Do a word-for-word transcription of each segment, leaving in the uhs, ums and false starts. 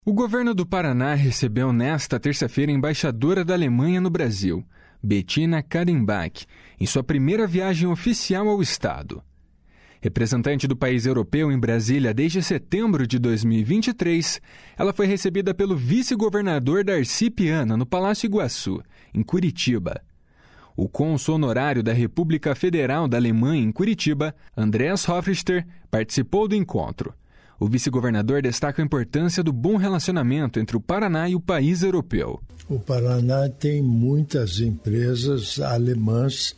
O governo do Paraná recebeu nesta terça-feira a embaixadora da Alemanha no Brasil, Bettina Kadimbach, em sua primeira viagem oficial ao estado. Representante do país europeu em Brasília desde setembro de dois mil e vinte e três, ela foi recebida pelo vice-governador Darcy Piana no Palácio Iguaçu, em Curitiba. O cônsul honorário da República Federal da Alemanha em Curitiba, Andreas Hofrichter, participou do encontro. O vice-governador destaca a importância do bom relacionamento entre o Paraná e o país europeu. O Paraná tem muitas empresas alemãs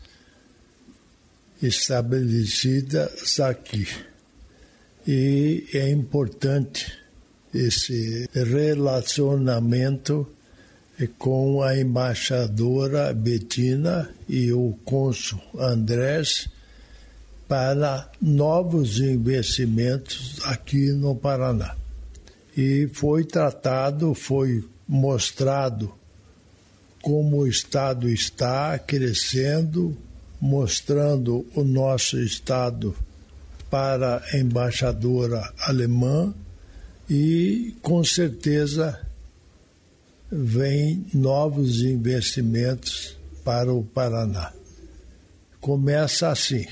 estabelecidas aqui. E é importante esse relacionamento com a embaixadora Bettina e o cônsul Andrés para novos investimentos aqui no Paraná. E foi tratado, foi mostrado como o Estado está crescendo, mostrando o nosso Estado para a embaixadora alemã e, com certeza, vem novos investimentos para o Paraná. Começa assim,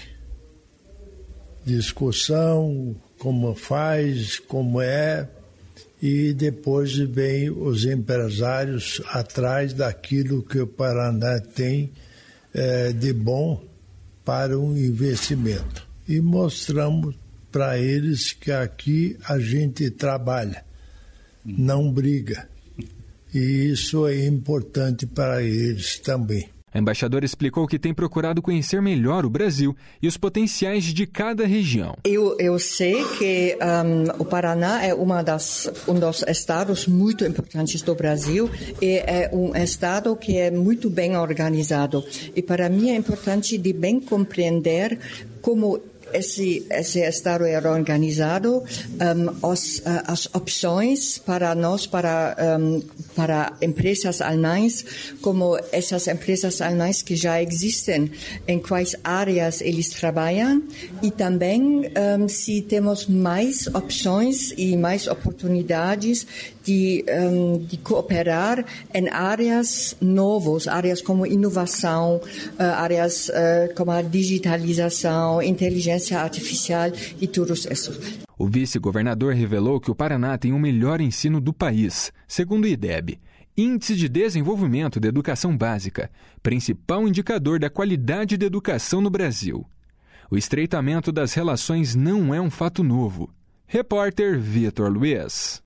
discussão, como faz, como é, e depois vem os empresários atrás daquilo que o Paraná tem é, de bom para um investimento. E mostramos para eles que aqui a gente trabalha, não briga. E isso é importante para eles também. A embaixadora explicou que tem procurado conhecer melhor o Brasil e os potenciais de cada região. Eu, eu sei que um, o Paraná é uma das, um dos estados muito importantes do Brasil e é um estado que é muito bem organizado. E para mim é importante de bem compreender como Esse, esse estado é organizado, um, os, as opções para nós, para, um, para empresas alemãs, como essas empresas alemãs que já existem, em quais áreas eles trabalham, e também um, se temos mais opções e mais oportunidades de, um, de cooperar em áreas novas, áreas como inovação, uh, áreas uh, como a digitalização, inteligência artificial e tudo isso. O vice-governador revelou que o Paraná tem o melhor ensino do país, segundo o IDEB, Índice de Desenvolvimento da Educação Básica, principal indicador da qualidade da educação no Brasil. O estreitamento das relações não é um fato novo. Repórter Vitor Luiz.